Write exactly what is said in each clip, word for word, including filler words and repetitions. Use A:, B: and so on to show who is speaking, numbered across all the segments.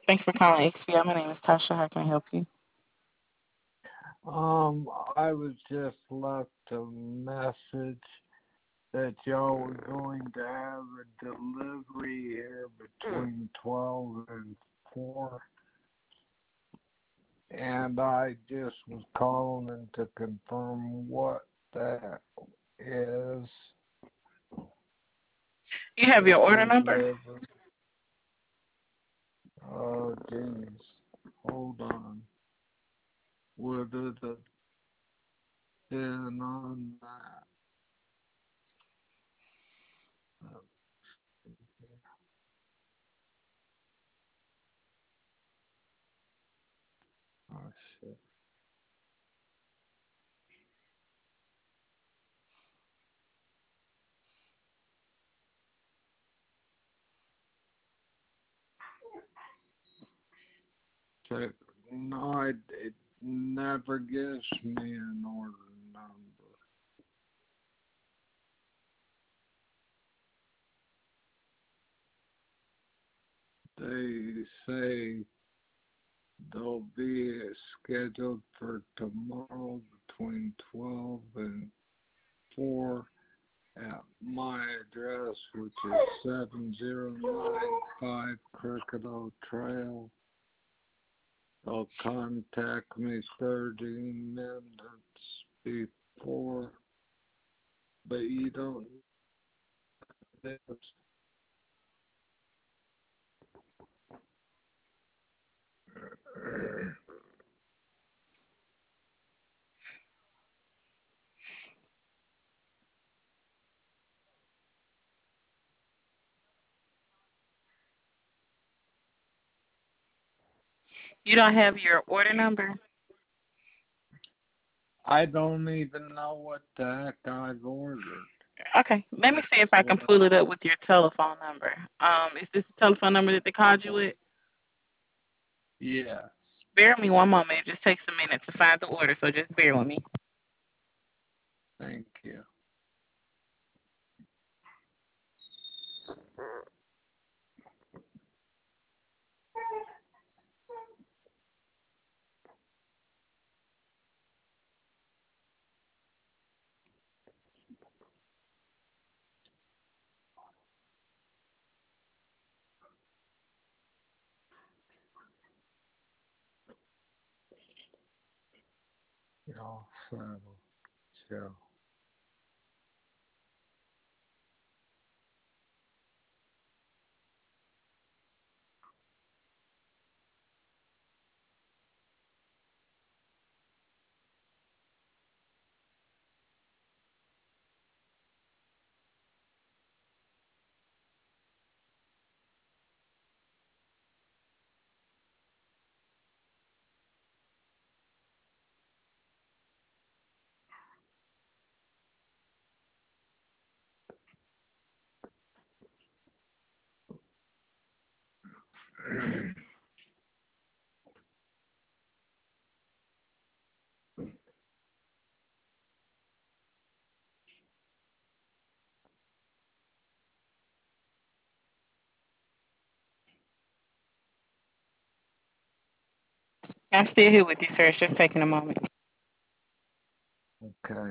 A: Thanks for calling X P I. My name is Tasha. How can I help you?
B: Um, I was just left a message that y'all were going to have a delivery here between twelve and four. And I just was calling to confirm what that is.
A: You have your order number?
B: Delivery. Oh, jeez. Hold on. What is it in on that? Oh, shit. Check. No, it, it never gives me an order number. They say they'll be scheduled for tomorrow between twelve and four at my address, which is seven zero nine five Crocodile Trail. They'll contact me thirty minutes before, but you don't know this.
A: You don't have your order number?
B: I don't even know what the heck I've ordered.
A: Okay, let me see if I can
B: What?
A: pull it up with your telephone number. Um, is this the telephone number that they called you with?
B: Yes.
A: Bear with me one moment. It just takes a minute to find the order, so just bear with me.
B: Thank you. Y'all settle. Chill.
A: I'm still here with you, sir. It's just taking a moment.
B: Okay.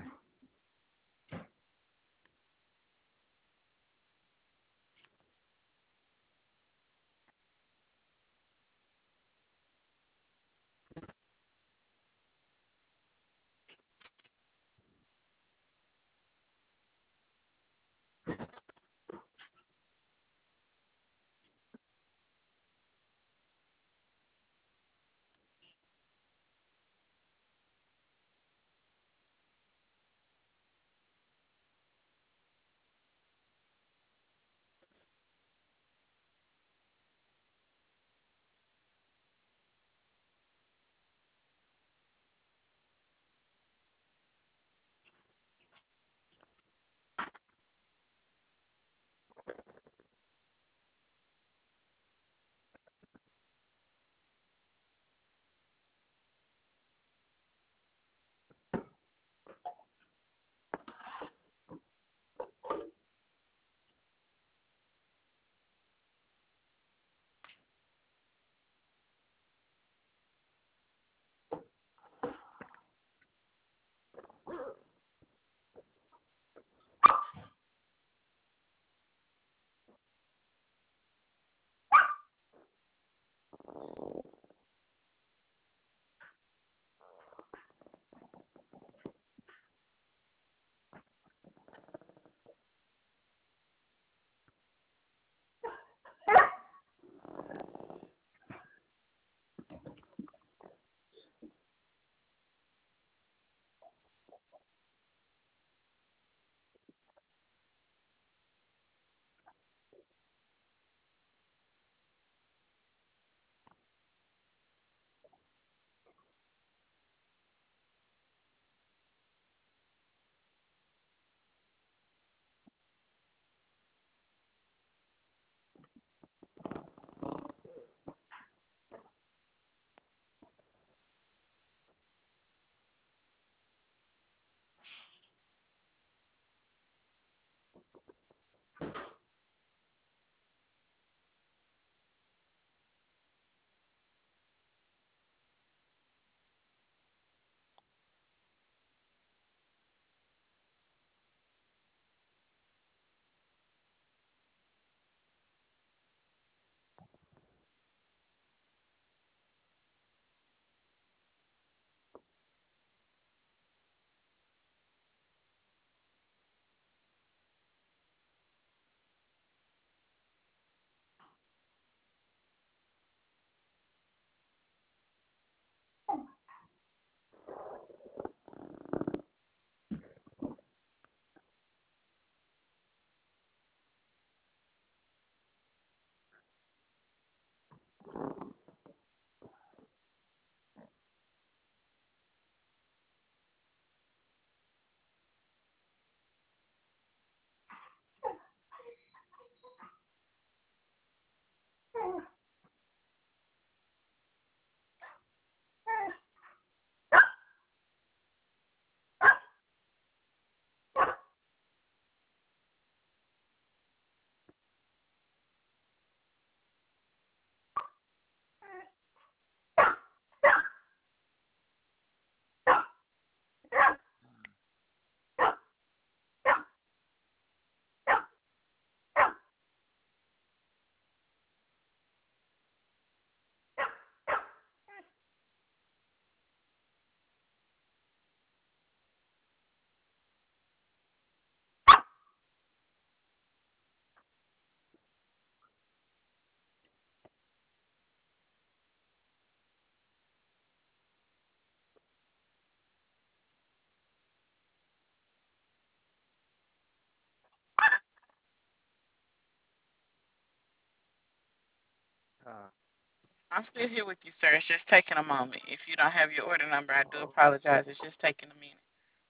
B: Uh,
A: I'm still here with you, sir. It's just taking a moment. If you don't have your order number, I do apologize. It's just taking a minute.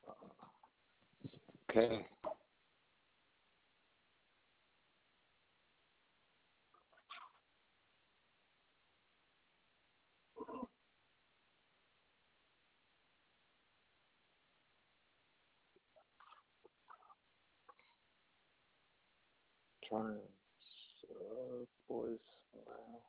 B: okay. Trying uh, voicemail.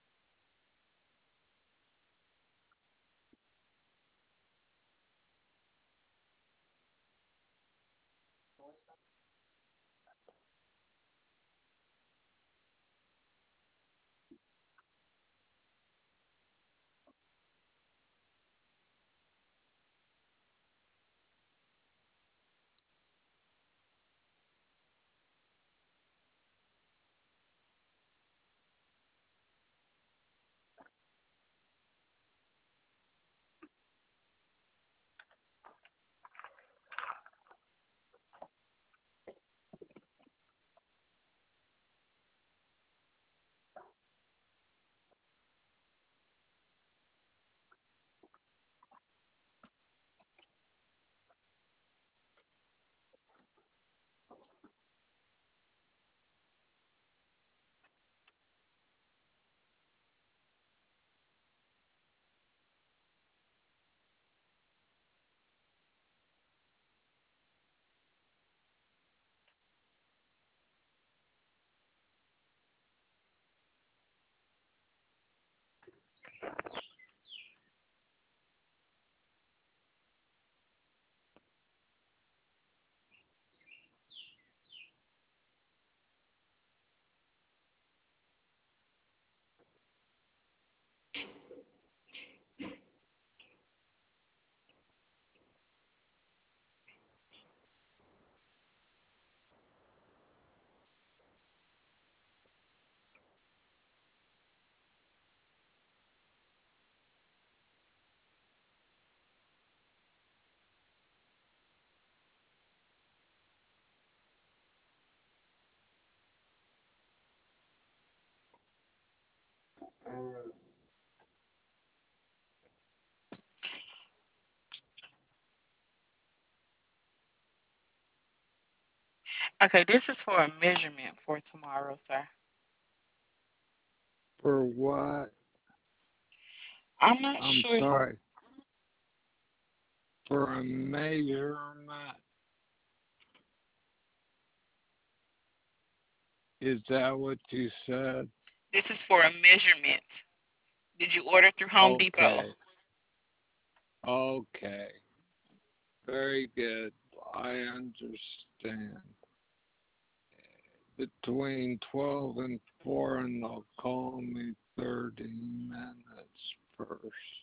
A: Okay, this is for a measurement for tomorrow, sir.
B: For what?
A: I'm not
B: I'm
A: sure.
B: sorry. For a measurement. Is that what you said?
A: This is for a measurement. Did you order through Home Depot?
B: Okay. Okay. Very good. I understand. Between twelve and four, and they'll call me thirty minutes first.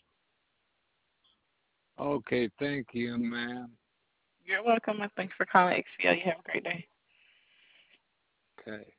B: Okay, thank you, ma'am.
A: You're welcome, and thanks for calling X P L. You have a great day.
B: Okay.